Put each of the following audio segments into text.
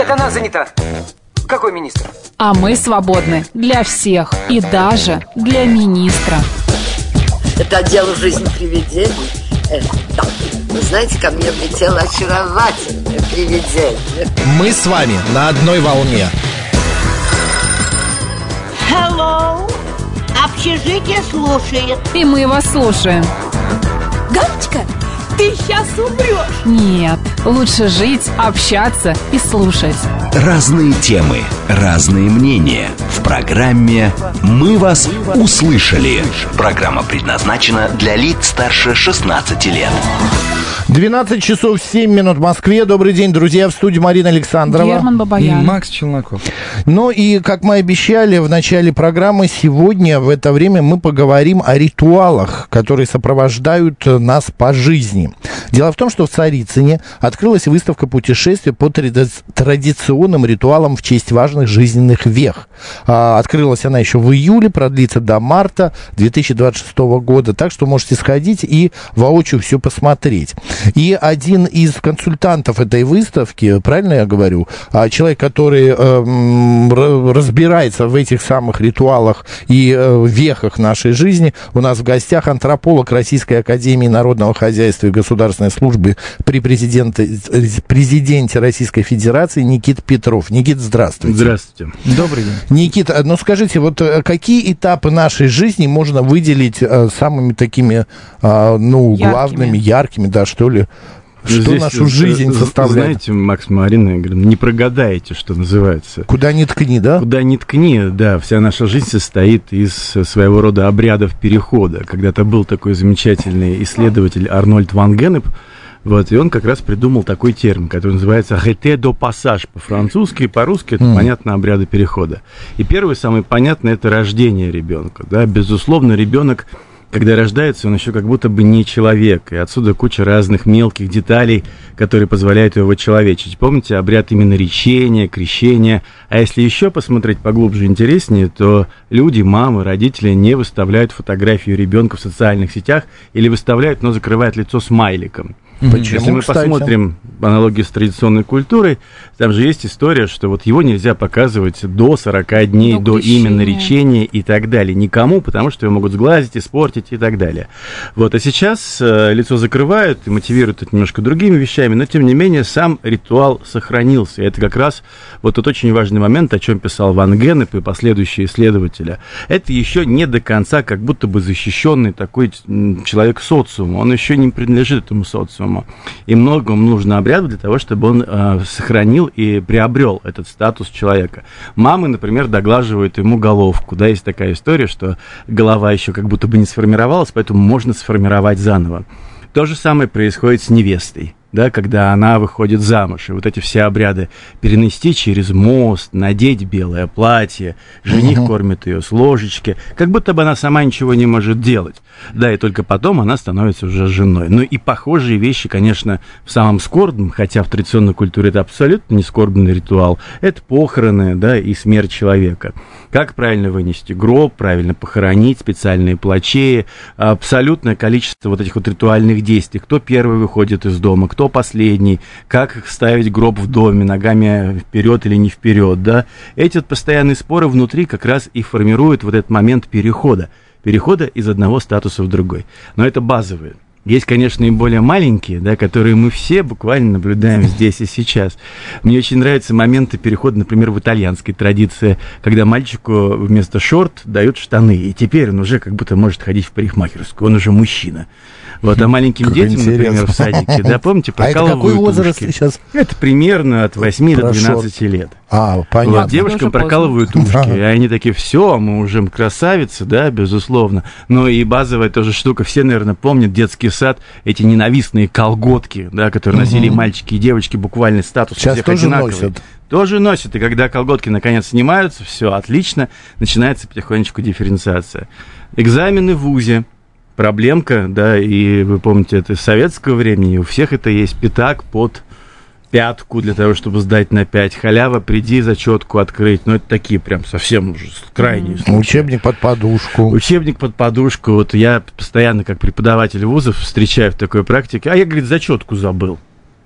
Нет, она занята. Какой министр? А мы свободны для всех и даже для министра. Это отдел «Жизнь привидений». Да. Вы знаете, ко мне влетело очаровательное привидение. Мы с вами на одной волне. Hello! Общежитие слушает. И мы вас слушаем. Галочка, ты сейчас умрешь. Нет, лучше жить, общаться и слушать. Разные темы, разные мнения. В программе «Мы вас услышали». Программа предназначена для лиц старше 16 лет. 12 часов 7 минут в Москве. Добрый день, друзья. В студии Марина Александрова. Герман Бабаян. И Макс Челноков. Ну и, как мы обещали в начале программы, сегодня в это время мы поговорим о ритуалах, которые сопровождают нас по жизни. Дело в том, что в Царицыне открылась выставка путешествий по традиционным ритуалам в честь важных жизненных вех. Открылась она еще в июле, продлится до марта 2026 года. Так что можете сходить и воочию все посмотреть. И один из консультантов этой выставки, правильно я говорю, человек, который разбирается в этих самых ритуалах и вехах нашей жизни, у нас в гостях антрополог Российской академии народного хозяйства и государственной службы при президенте Российской Федерации Никита Петров. Никита, здравствуйте. Здравствуйте. Добрый день. Никита, ну скажите, вот какие этапы нашей жизни можно выделить самыми такими, главными, яркими, да, что ли? Что здесь нашу жизнь составляет? Знаете, Макс, Марина, я говорю, не прогадаете, что называется. Куда ни ткни, да? Куда ни ткни, да. Вся наша жизнь состоит из своего рода обрядов перехода. Когда-то был такой замечательный исследователь Арнольд ван Генеп, вот, и он как раз придумал такой термин, который называется «arrêté de passage» по-французски, и по-русски это, понятно, обряды перехода. И первый, самый понятный, это рождение ребенка. Да? Безусловно, ребенок, когда рождается, он еще как будто бы не человек, и отсюда куча разных мелких деталей, которые позволяют его человечить. Помните обряд именно наречения, крещения? А если еще посмотреть поглубже, интереснее, то люди, мамы, родители не выставляют фотографию ребенка в социальных сетях или выставляют, но закрывают лицо смайликом. Почему, если мы кстати? Посмотрим аналогии с традиционной культурой, там же есть история, что вот его нельзя показывать до 40 дней, до именно наречения и так далее. Никому, потому что его могут сглазить, испортить и так далее. Вот, а сейчас лицо закрывают и мотивируют это немножко другими вещами, но тем не менее сам ритуал сохранился. И это как раз вот тот очень важный момент, о чем писал Ван Генеп и последующие исследователи. Это еще не до конца как будто бы защищенный такой человек социума. Он еще не принадлежит этому социуму. И многому нужно обряду для того, чтобы он сохранил и приобрел этот статус человека. Мамы, например, доглаживают ему головку. Да, есть такая история, что голова еще как будто бы не сформировалась, поэтому можно сформировать заново. То же самое происходит с невестой. Да, когда она выходит замуж, и вот эти все обряды перенести через мост, надеть белое платье, жених кормит ее с ложечки, как будто бы она сама ничего не может делать. Да, и только потом она становится уже женой. Ну и похожие вещи, конечно, в самом скорбном, хотя в традиционной культуре это абсолютно не скорбный ритуал, это похороны, да, и смерть человека. Как правильно вынести гроб, правильно похоронить, специальные плачеи, абсолютное количество вот этих вот ритуальных действий. Кто первый выходит из дома, кто последний, как ставить гроб в доме, ногами вперед или не вперед, да. Эти вот постоянные споры внутри как раз и формируют вот этот момент перехода из одного статуса в другой. Но это базовые. Есть, конечно, и более маленькие, да, которые мы все буквально наблюдаем здесь и сейчас. Мне очень нравятся моменты перехода, например, в итальянской традиции, когда мальчику вместо шорт дают штаны, и теперь он уже как будто может ходить в парикмахерскую, он уже мужчина. Вот, а маленьким детям, например, в садике, да, помните, прокалывают это какой возраст ушки. сейчас? Это примерно от 8 до 12 лет. Понятно. Вот, девушкам прокалывают ушки, и они такие, все, мы уже красавицы, да, безусловно. Но и базовая тоже штука, все, наверное, помнят детский сад, эти ненавистные колготки, да, которые носили мальчики и девочки, буквально статус сейчас всех тоже одинаковый. носят. Тоже носят, и когда колготки наконец снимаются, все отлично, начинается потихонечку дифференциация. Экзамены в ВУЗе. Проблемка, да, и вы помните, это из советского времени, у всех это есть пятак под пятку для того, чтобы сдать на 5. Халява, приди зачетку открыть. Ну, это такие прям совсем уже крайние случаи. Учебник под подушку. Учебник под подушку. Вот я постоянно, как преподаватель вузов, встречаю в такой практике. А я, говорит, зачетку забыл.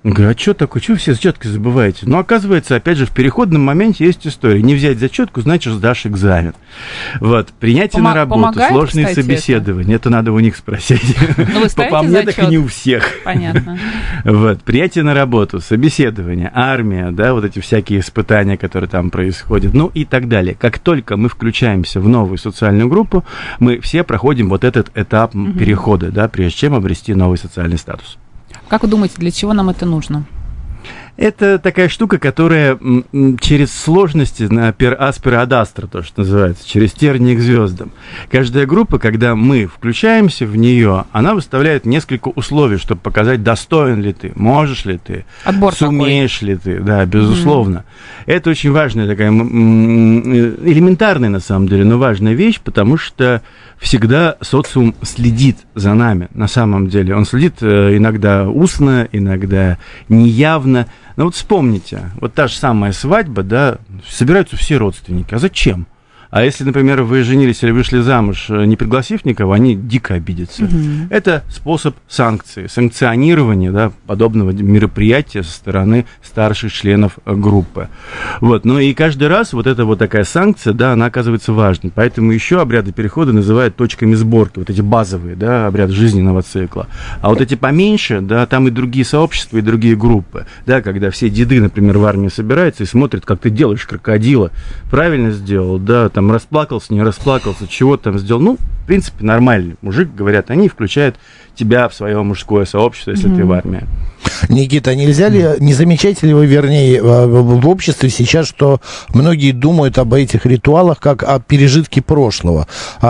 Говорю, а что такое, что вы все зачеткой забываете? Ну, оказывается, опять же, в переходном моменте есть история. Не взять зачетку, значит, сдашь экзамен. Вот, принятие на работу, помогает, сложные кстати, собеседования, это надо у них спросить. Ну, вы ставите по мне, зачет? так и не у всех. Понятно. Вот, принятие на работу, собеседование, армия, да, вот эти всякие испытания, которые там происходят, ну и так далее. Как только мы включаемся в новую социальную группу, мы все проходим вот этот этап перехода, да, прежде чем обрести новый социальный статус. Как вы думаете, для чего нам это нужно? Это такая штука, которая через сложности на per aspera ad astra, то, что называется, через тернии к звездам. Каждая группа, когда мы включаемся в нее, она выставляет несколько условий, чтобы показать, достоин ли ты, можешь ли ты, Отбор сумеешь ли ты, да, безусловно. Это очень важная такая, элементарная на самом деле, но важная вещь, потому что всегда социум следит за нами, на самом деле. Он следит иногда устно, иногда неявно. Но вот вспомните, вот та же самая свадьба, да, собираются все родственники. А зачем? А если, например, вы женились или вышли замуж, не пригласив никого, они дико обидятся. Это способ санкции, санкционирования, да, подобного мероприятия со стороны старших членов группы. Вот. Ну и каждый раз вот эта вот такая санкция, да, она оказывается важной. Поэтому еще обряды перехода называют точками сборки, вот эти базовые, да, обряды жизненного цикла. А вот эти поменьше, да, там и другие сообщества, и другие группы, да, когда все деды, например, в армии собираются и смотрят, как ты делаешь крокодила, правильно сделал, да, там расплакался, не расплакался, чего там сделал. Ну, в принципе, нормальный мужик, говорят они, включают тебя в свое мужское сообщество, если ты в армии. Никита, нельзя ли, не замечаете ли вы, вернее, в обществе сейчас, что многие думают об этих ритуалах как о пережитке прошлого,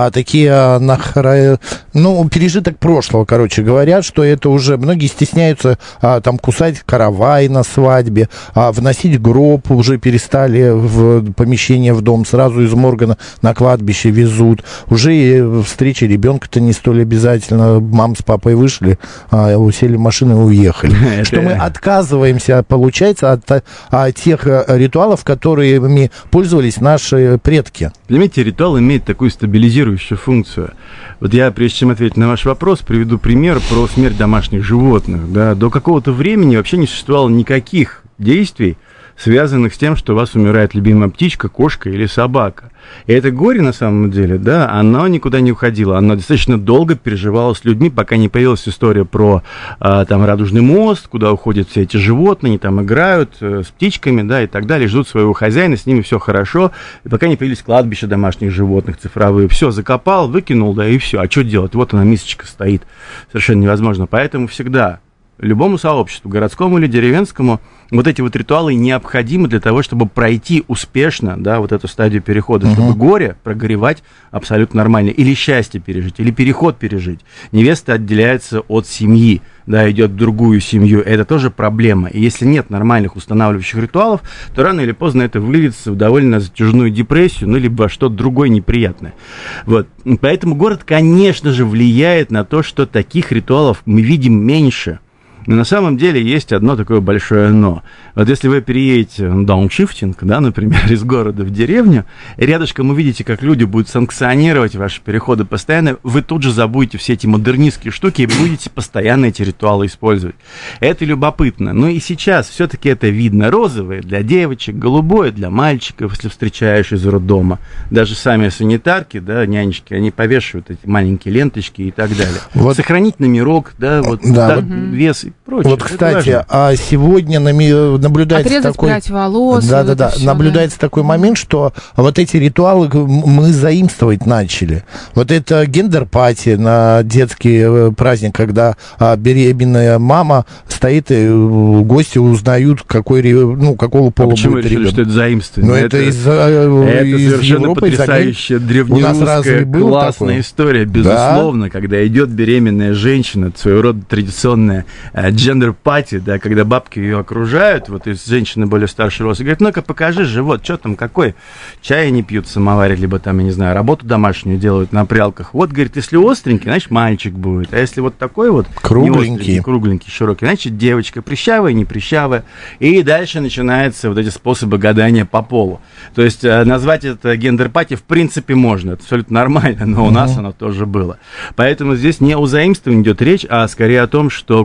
пережиток прошлого, короче, говорят, что это уже, многие стесняются там кусать каравай на свадьбе, вносить гроб уже перестали в помещение в дом, сразу из морга на кладбище везут, уже и встреча ребенка-то не столь обязательно, мама с папой вышли, сели в машину и уехали. Что мы отказываемся, получается, от тех ритуалов, которыми пользовались наши предки. Понимаете, ритуал имеет такую стабилизирующую функцию. Вот я, прежде чем ответить на ваш вопрос, приведу пример про смерть домашних животных. Да. До какого-то времени вообще не существовало никаких действий, связанных с тем, что у вас умирает любимая птичка, кошка или собака. И это горе, на самом деле, да, оно никуда не уходило. Оно достаточно долго переживало с людьми, пока не появилась история про там Радужный мост, куда уходят все эти животные, они там играют с птичками, да, и так далее, ждут своего хозяина, с ними все хорошо, и пока не появились кладбища домашних животных цифровые. Все, закопал, выкинул, да, и все. А что делать? Вот она, мисочка стоит. Совершенно невозможно. Поэтому всегда любому сообществу, городскому или деревенскому, вот эти вот ритуалы необходимы для того, чтобы пройти успешно, да, вот эту стадию перехода, чтобы горе прогоревать абсолютно нормально, или счастье пережить, или переход пережить. Невеста отделяется от семьи, да, идет в другую семью, это тоже проблема. И если нет нормальных устанавливающих ритуалов, то рано или поздно это выльется в довольно затяжную депрессию, ну, либо что-то другое неприятное. Вот. Поэтому город, конечно же, влияет на то, что таких ритуалов мы видим меньше. Но на самом деле есть одно такое большое «но». Вот если вы переедете на дауншифтинг, да, например, из города в деревню, рядышком увидите, как люди будут санкционировать ваши переходы постоянно, вы тут же забудете все эти модернистские штуки и будете постоянно эти ритуалы использовать. Это любопытно. Но и сейчас все-таки это видно. Розовое для девочек, голубое для мальчиков, если встречаешь из роддома. Даже сами санитарки, да, нянечки, они повешивают эти маленькие ленточки и так далее. Вот. Сохранить номерок, да, вот, да, вес и прочее. Вот, кстати, а сегодня наблюдается отрезать такой... прядь волос. Да, все, наблюдается такой момент, что вот эти ритуалы мы заимствовать начали. Вот это гендер-пати на детский праздник, когда беременная мама стоит, и гости узнают, какого пола будет ребенок. Почему решили, что это заимствование? Ну, это из совершенно Европы, потрясающая древнерусская классная история, безусловно, когда идет беременная женщина, своего рода традиционная джендер-пати, да, когда бабки ее окружают, вот из женщины более старшего роста, говорят, ну-ка покажи живот, что там, какой, чай не пьют в самоваре, либо там, я не знаю, работу домашнюю делают на прялках. Вот, говорит, если остренький, значит, мальчик будет, а если вот такой вот кругленький, широкий, значит, девочка, прыщавая, не прыщавая, и дальше начинаются вот эти способы гадания по полу. То есть назвать это гендер-пати в принципе можно, это абсолютно нормально, но у нас оно тоже было. Поэтому здесь не о заимствовании идет речь, а скорее о том, что культура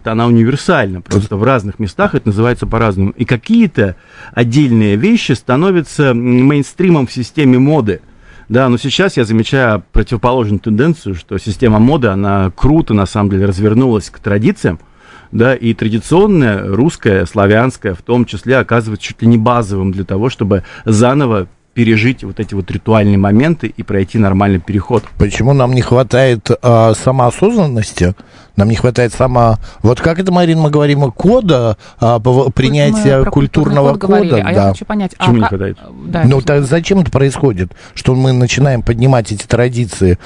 просто она универсальна. Просто в разных местах это называется по-разному. И какие-то отдельные вещи становятся мейнстримом в системе моды. Да, но сейчас я замечаю противоположную тенденцию, что система моды, она круто, на самом деле, развернулась к традициям, да, и традиционная, русская, славянская, в том числе, оказывается чуть ли не базовым для того, чтобы заново пережить вот эти вот ритуальные моменты и пройти нормальный переход. Почему нам не хватает самоосознанности? Нам не хватает вот как это, Марина, мы говорим, кода, принятия культурного кода. А я хочу понять, почему не хватает? Да, зачем это происходит, что мы начинаем поднимать эти традиции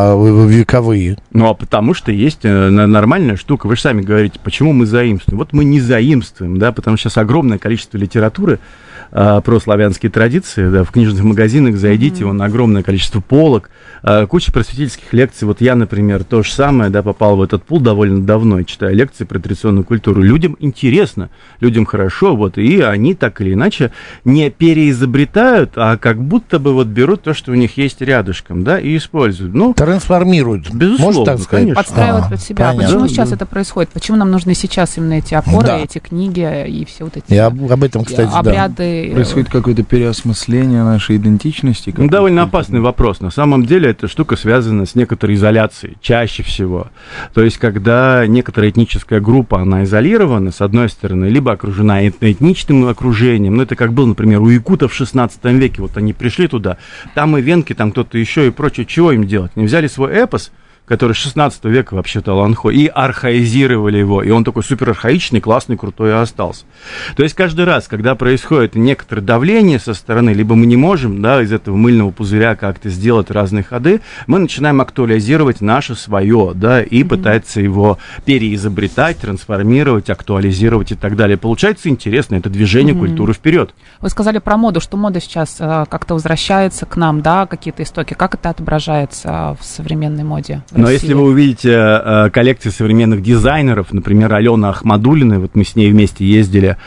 вековые? Ну, а потому что есть нормальная штука. Вы же сами говорите, почему мы заимствуем. Вот мы не заимствуем, да, потому что сейчас огромное количество литературы про славянские традиции, да, в книжных магазинах зайдите, вон огромное количество полок, куча просветительских лекций. Вот я, например, то же самое, да, попал в этот пул довольно давно, читаю лекции про традиционную культуру. Людям интересно, людям хорошо, вот, и они так или иначе не переизобретают, а как будто бы вот берут то, что у них есть рядышком, да, и используют. Ну, трансформируют, безусловно, можно так сказать? Конечно. Подстраивают под себя. Понятно. Почему сейчас это происходит? Почему нам нужны сейчас именно эти опоры, эти книги и все вот эти об этом, кстати, обряды? Происходит какое-то переосмысление нашей идентичности. Ну, довольно опасный вопрос. На самом деле эта штука связана с некоторой изоляцией, чаще всего. То есть, когда некоторая этническая группа, она изолирована, с одной стороны, либо окружена этничным окружением, ну, это как было, например, у якутов в 16 веке, вот они пришли туда, там и венки, там кто-то еще и прочее, чего им делать? Они взяли свой эпос, который с 16 века вообще-то ланхо, и архаизировали его, и он такой супер архаичный, классный, крутой и остался. То есть каждый раз, когда происходит некоторое давление со стороны, либо мы не можем, да, из этого мыльного пузыря как-то сделать разные ходы, мы начинаем актуализировать наше свое, да, и пытаться его переизобретать, трансформировать, актуализировать и так далее. Получается интересно, это движение культуры вперед. Вы сказали про моду, что мода сейчас как-то возвращается к нам, да, какие-то истоки. Как это отображается в современной моде? Но если вы увидите коллекции современных дизайнеров, например, Алены Ахмадуллиной, вот мы с ней вместе ездили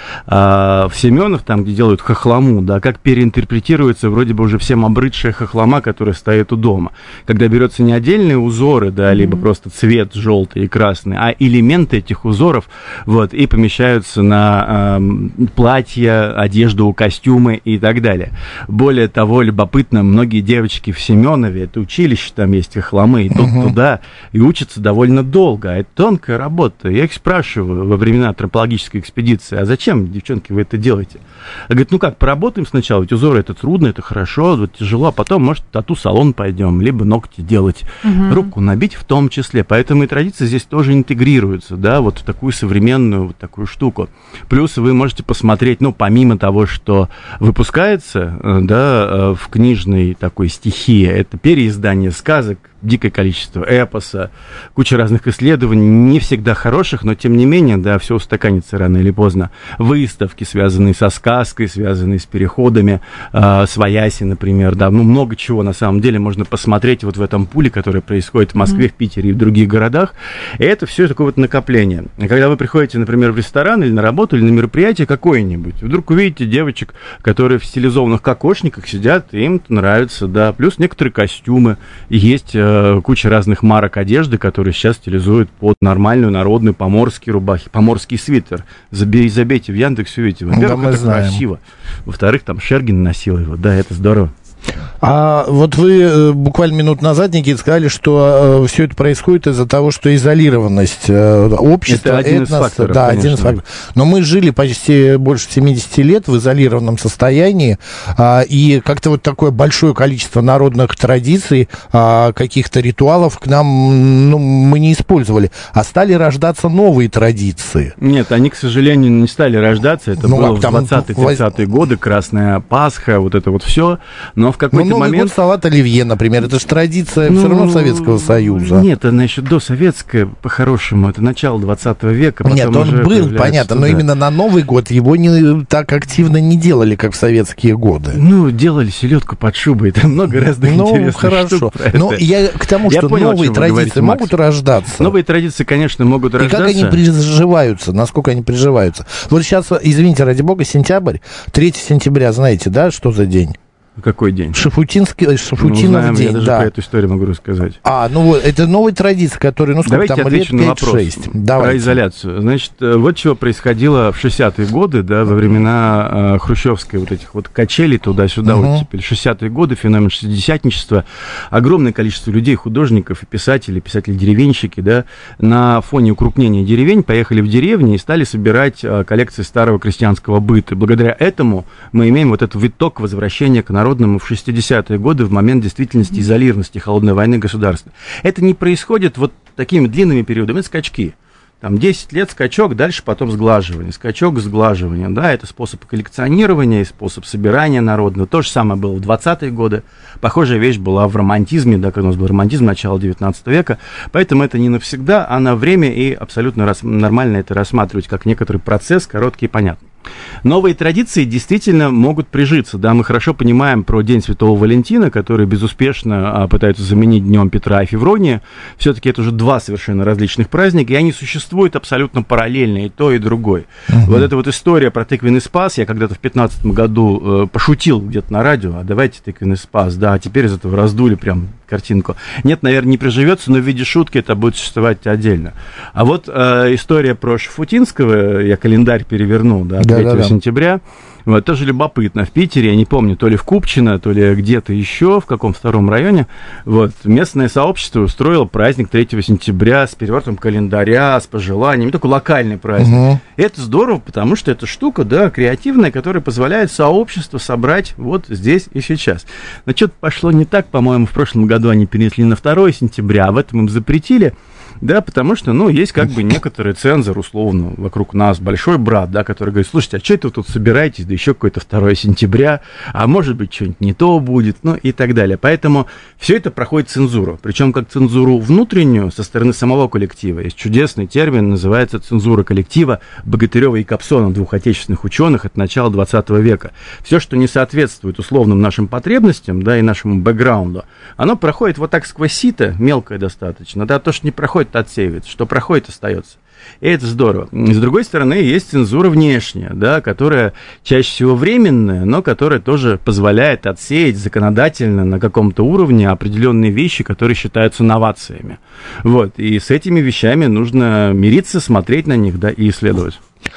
в Семенов, там, где делают хохлому, да, как переинтерпретируется вроде бы уже всем обрыдшая хохлома, которая стоит у дома. Когда берется не отдельные узоры, да, либо просто цвет желтый и красный, а элементы этих узоров, вот, и помещаются на платья, одежду, костюмы и так далее. Более того, любопытно, многие девочки в Семенове, это училище, там есть хохломы, идут туда и учатся довольно долго. А это тонкая работа. Я их спрашиваю во времена антропологической экспедиции, а зачем, девчонки, вы это делаете? Говорит, ну как, поработаем сначала, ведь узоры это трудно, это хорошо, вот тяжело, а потом, может, в тату-салон пойдем, либо ногти делать, руку набить в том числе. Поэтому и традиции здесь тоже интегрируются, да, вот в такую современную, вот такую штуку. Плюс вы можете посмотреть, ну, помимо того, что выпускается, да, в книжной такой стихии, это переиздание сказок, дикое количество эпоса, куча разных исследований, не всегда хороших, но тем не менее, да, все устаканится рано или поздно. Выставки, связанные со сказкой, связанные с переходами, с Ваяси, например, да, ну, много чего на самом деле можно посмотреть вот в этом пуле, который происходит в Москве, в Питере и в других городах, и это все такое вот накопление. И когда вы приходите, например, в ресторан или на работу, или на мероприятие какое-нибудь, вдруг увидите девочек, которые в стилизованных кокошниках сидят, и им это нравится, да, плюс некоторые костюмы, есть куча разных марок одежды, которые сейчас стилизуют под нормальную народную поморские рубахи, поморский свитер. Забейте в Яндекс, увидите. Во-первых, это красиво. Во-вторых, там Шергин носил его. Да, это здорово. А вот вы буквально минут назад, Никита, сказали, что все это происходит из-за того, что изолированность общества, это один из факторов, да, конечно. один из факторов. Но мы жили почти больше 70 лет в изолированном состоянии, и как-то вот такое большое количество народных традиций, каких-то ритуалов к нам, ну, мы не использовали, а стали рождаться новые традиции. Нет, они, к сожалению, не стали рождаться. Это было в 20-30-е годы, Красная Пасха, вот это вот все. Но в какой-то Новый момент... год, салат оливье, например, это же традиция все равно Советского Союза. Нет, она еще досоветская, по-хорошему, это начало 20 века. Нет, он был, понятно, но именно на Новый год его не так активно не делали, как в советские годы. Ну, делали селедку под шубой, там много разных интересных хорошо. штук про это. Но я к тому, что понял, новые традиции могут рождаться. Новые традиции, конечно, могут рождаться. И как они приживаются, насколько они приживаются. Вот сейчас, извините, ради бога, сентябрь, 3 сентября, знаете, да, что за день? Какой день? Шафутинов день, я даже про эту историю могу рассказать. Вот, это новая традиция, которая, сколько давайте там, отвечу лет на вопрос 5-6. про изоляцию. Значит, вот чего происходило в 60-е годы, да, во времена хрущевской вот этих вот качелей туда-сюда, вот теперь 60-е годы, феномен шестидесятничества, огромное количество людей, художников и писателей-деревенщики, да, на фоне укрупнения деревень поехали в деревни и стали собирать коллекции старого крестьянского быта. Благодаря этому мы имеем вот этот виток возвращения к народному в 60-е годы в момент действительности изолированности холодной войны государства. Это не происходит вот такими длинными периодами, это скачки. Там 10 лет скачок, дальше потом сглаживание, скачок, сглаживание, да, это способ коллекционирования и способ собирания народного. То же самое было в 20-е годы, похожая вещь была в романтизме, да, когда у нас был романтизм начала 19 века, поэтому это не навсегда, а на время, и абсолютно нормально это рассматривать как некоторый процесс, короткий и понятный. Новые традиции действительно могут прижиться, да, мы хорошо понимаем про День Святого Валентина, который безуспешно пытаются заменить Днем Петра и Феврония, все-таки это уже два совершенно различных праздника, и они существуют абсолютно параллельно, и то, и другой. Вот эта вот история про тыквенный спас, я когда-то в 15 году пошутил где-то на радио, а давайте тыквенный спас, да, а теперь из этого раздули прям картинку. Нет, наверное, не приживется, но в виде шутки это будет существовать отдельно. А вот история про Шафутинского, я календарь перевернул, да, 3 сентября, вот, тоже любопытно. В Питере, я не помню, то ли в Купчино, то ли где-то еще, в каком втором районе, вот, местное сообщество устроило праздник 3 сентября с перевертом календаря, с пожеланиями, такой локальный праздник. И это здорово, потому что это штука, да, креативная, которая позволяет сообществу собрать вот здесь и сейчас. Но что-то пошло не так, по-моему, в прошлом году они перенесли на 2 сентября, а в этом им запретили. Да, потому что, есть как бы некоторый цензор, условно, вокруг нас, большой брат, да, который говорит, слушайте, а что это вы тут собираетесь, да еще какое-то 2 сентября, а может быть, что-нибудь не то будет, и так далее. Поэтому все это проходит цензуру, причем как цензуру внутреннюю со стороны самого коллектива. Есть чудесный термин, называется цензура коллектива Богатырева и Кобзона, 2 отечественных ученых от начала 20 века. Все, что не соответствует условным нашим потребностям, да, и нашему бэкграунду, оно проходит вот так сквозь сито, мелкое достаточно, да, то, что не проходит, отсеивается, что проходит, остается. И это здорово. С другой стороны, есть цензура внешняя, да, которая чаще всего временная, но которая тоже позволяет отсеять законодательно на каком-то уровне определенные вещи, которые считаются новациями. Вот. И с этими вещами нужно мириться, смотреть на них, да, и исследовать.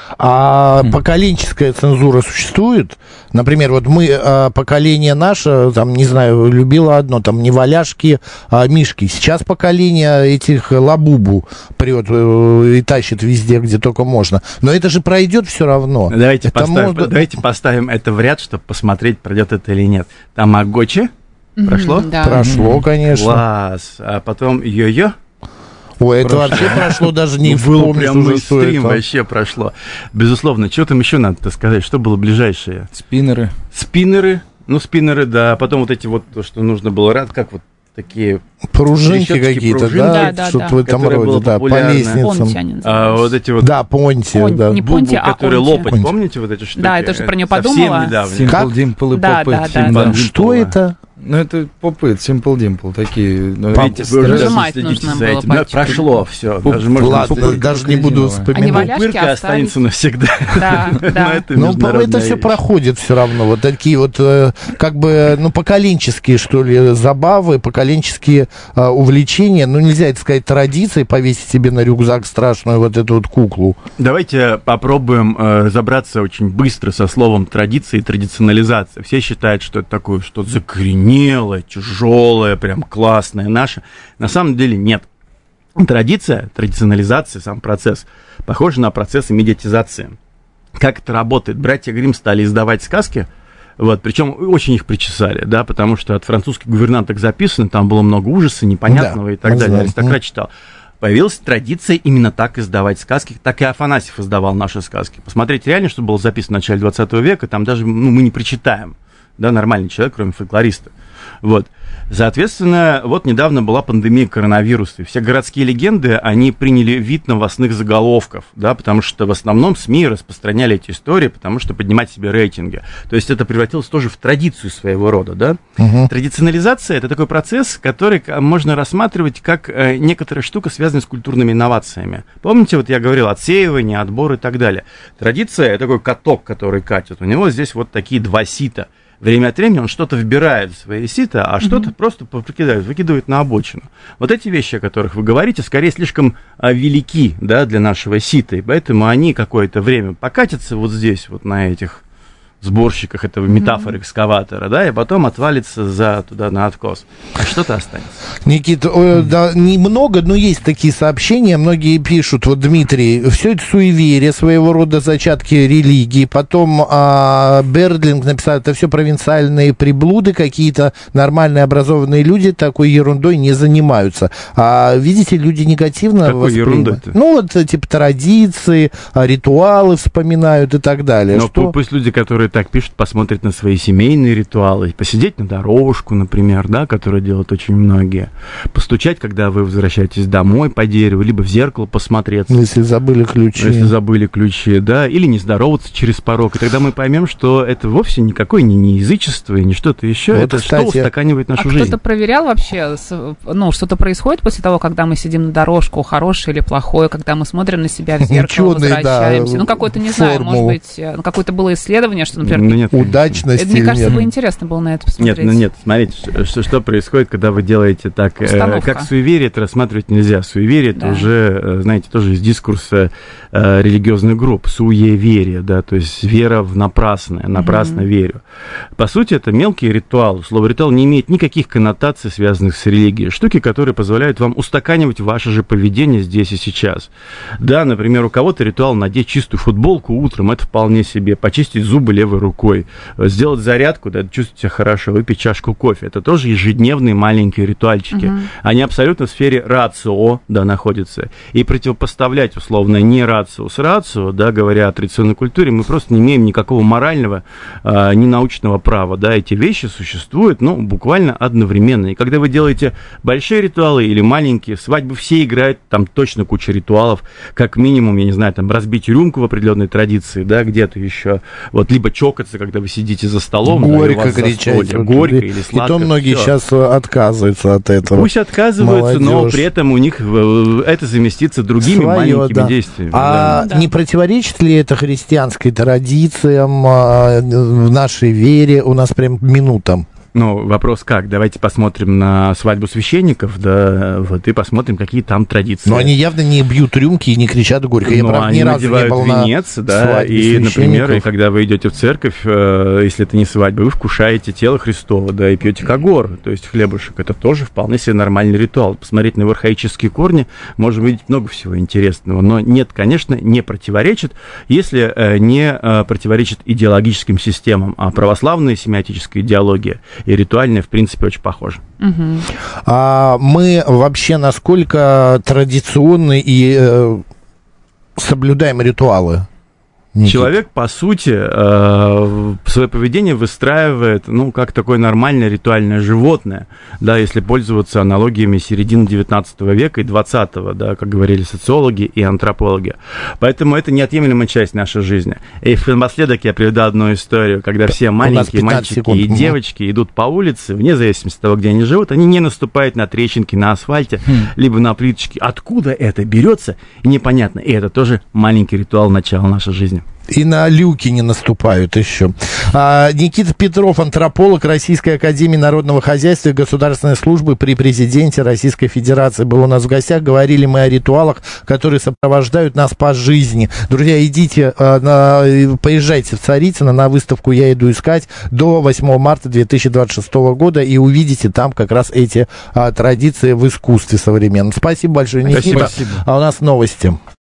А поколенческая цензура существует? Например, вот мы, поколение наше, там, не знаю, любило одно, там, не валяшки, а мишки. Сейчас поколение этих лабубу прет и тащит везде, где только можно. Но это же пройдет все равно. Давайте поставим это в ряд, чтобы посмотреть, пройдет это или нет. Тамагочи прошло? Да. Прошло, конечно. Класс. А потом йо-йо. Ой, это вообще прошло, даже не было прям мейнстрим, вообще прошло. Безусловно, что там еще надо сказать? Что было ближайшее? Спиннеры. Спиннеры, да. Потом вот эти вот, то, что нужно было, как вот такие... Пружинки какие-то, да? Что-то в этом роде, да, по лестницам. Вот эти вот... Да, понти, да. Не понти, а которые лопать, помните вот эти штуки? Да, я тоже про нее подумала. Simple Dimple и Pop-It. Что это? Это Pop-It, Simple Dimple, такие... Видите, вы уже следите за этим. Прошло все. Ладно, даже не буду вспоминать. Пупырка останется навсегда. Да. Но это все проходит все равно. Вот такие вот, как бы, поколенческие, что ли, забавы, поколенческие увлечения. Нельзя это сказать традицией, повесить себе на рюкзак страшную вот эту вот куклу. Давайте попробуем разобраться очень быстро со словом традиция и традиционализация. Все считают, что это такое что-то закоренелое, тяжелое, прям классное наше. На самом деле нет. Традиция, традиционализация, сам процесс, похож на процесс медиатизации. Как это работает? Братья Гримм стали издавать сказки, причем очень их причесали, да, потому что от французских гувернанток записано, там было много ужаса, непонятного и так далее. Аристократ читал. Появилась традиция именно так издавать сказки, так и Афанасьев издавал наши сказки. Посмотрите реально, что было записано в начале 20 века, там даже мы не прочитаем, да, нормальный человек, кроме фольклориста. Соответственно, недавно была пандемия коронавируса, и все городские легенды, они приняли вид новостных заголовков, да, потому что в основном СМИ распространяли эти истории, потому что поднимать себе рейтинги. То есть это превратилось тоже в традицию своего рода, да. Традиционализация – это такой процесс, который можно рассматривать как некоторая штука, связанная с культурными инновациями. Помните, я говорил, отсеивание, отбор и так далее. Традиция – это такой каток, который катит. У него здесь такие 2 сита. Время от времени он что-то вбирает в свои сито, а что-то просто выкидывает на обочину. Вот эти вещи, о которых вы говорите, скорее слишком велики, да, для нашего сита, и поэтому они какое-то время покатятся вот здесь, вот на этих сборщиках этого метафоры экскаватора, да, и потом отвалится туда на откос. А что-то останется. Никита, да, немного, но есть такие сообщения. Многие пишут, вот Дмитрий, все это суеверие, своего рода зачатки религии. Потом Бердлинг написал, это все провинциальные приблуды, какие-то нормальные образованные люди такой ерундой не занимаются. А видите, люди негативно какой ерундой-то? Ну, вот типа традиции, ритуалы вспоминают и так далее. Но пусть люди, которые так пишут, посмотрят на свои семейные ритуалы, посидеть на дорожку, например, да, которую делают очень многие, постучать, когда вы возвращаетесь домой по дереву, либо в зеркало посмотреться. Если забыли ключи. Да, или не здороваться через порог, и тогда мы поймем, что это вовсе никакое не язычество и не что-то еще, вот, это кстати, что устаканивает нашу жизнь. Кто-то проверял вообще, что-то происходит после того, когда мы сидим на дорожку, хорошее или плохое, когда мы смотрим на себя в зеркало, возвращаемся, какое-то, не знаю, может быть, какое-то было исследование, что, например, удачность. Мне кажется, бы интересно было на это посмотреть. Нет, смотрите, что происходит, когда вы делаете так, как суеверие, это рассматривать нельзя. Суеверие, это уже, знаете, тоже из дискурса религиозных групп, суеверие, да, то есть вера в напрасное, напрасно верю. По сути, это мелкий ритуал. Слово ритуал не имеет никаких коннотаций, связанных с религией. Штуки, которые позволяют вам устаканивать ваше же поведение здесь и сейчас. Да, например, у кого-то ритуал надеть чистую футболку утром, это вполне себе, почистить зубы левой рукой, сделать зарядку, да, чувствовать себя хорошо, выпить чашку кофе. Это тоже ежедневные маленькие ритуальчики. Они абсолютно в сфере рацио, да, находятся. И противопоставлять, условно, не рацио с рацио, да, говоря о традиционной культуре, мы просто не имеем никакого морального, ни научного права, да, эти вещи существуют, буквально одновременно. И когда вы делаете большие ритуалы или маленькие, свадьбы все играют, там точно куча ритуалов, как минимум, я не знаю, там, разбить рюмку в определенной традиции, да, где-то еще, вот, либо чокаться, когда вы сидите за столом, горько кричать, горько или сладко. И то многие сейчас отказываются от этого. Пусть отказываются, но при этом у них это заместится другими маленькими действиями. Не противоречит ли это христианской традициям, в нашей вере? У нас прям минута. Вопрос как? Давайте посмотрим на свадьбу священников, да, вот, и посмотрим, какие там традиции. Но они явно не бьют рюмки и не кричат горько. Я, правда, ни разу не был венец, да, и, например, когда вы идете в церковь, если это не свадьба, вы вкушаете тело Христово, да, и пьете когор, то есть хлебушек. Это тоже вполне себе нормальный ритуал. Посмотреть на его архаические корни, можно увидеть много всего интересного. Но нет, конечно, не противоречит, если не противоречит идеологическим системам. А православная семиотическая идеология и ритуальные, в принципе, очень похожи. Мы вообще насколько традиционны и соблюдаем ритуалы? Человек, по сути, свое поведение выстраивает, как такое нормальное ритуальное животное, да, если пользоваться аналогиями середины 19 века и 20-го, да, как говорили социологи и антропологи. Поэтому это неотъемлемая часть нашей жизни. И напоследок я приведу одну историю, когда все маленькие мальчики и девочки идут по улице, вне зависимости от того, где они живут, они не наступают на трещинки на асфальте, либо на плиточки. Откуда это берется, непонятно. И это тоже маленький ритуал начала нашей жизни. И на люки не наступают еще. Никита Петров, антрополог Российской академии народного хозяйства и государственной службы при президенте Российской Федерации, был у нас в гостях. Говорили мы о ритуалах, которые сопровождают нас по жизни. Друзья, идите, поезжайте в Царицыно на выставку «Я иду искать» до 8 марта 2026 года и увидите там как раз эти традиции в искусстве современном. Спасибо большое, Никита. Спасибо. А у нас новости.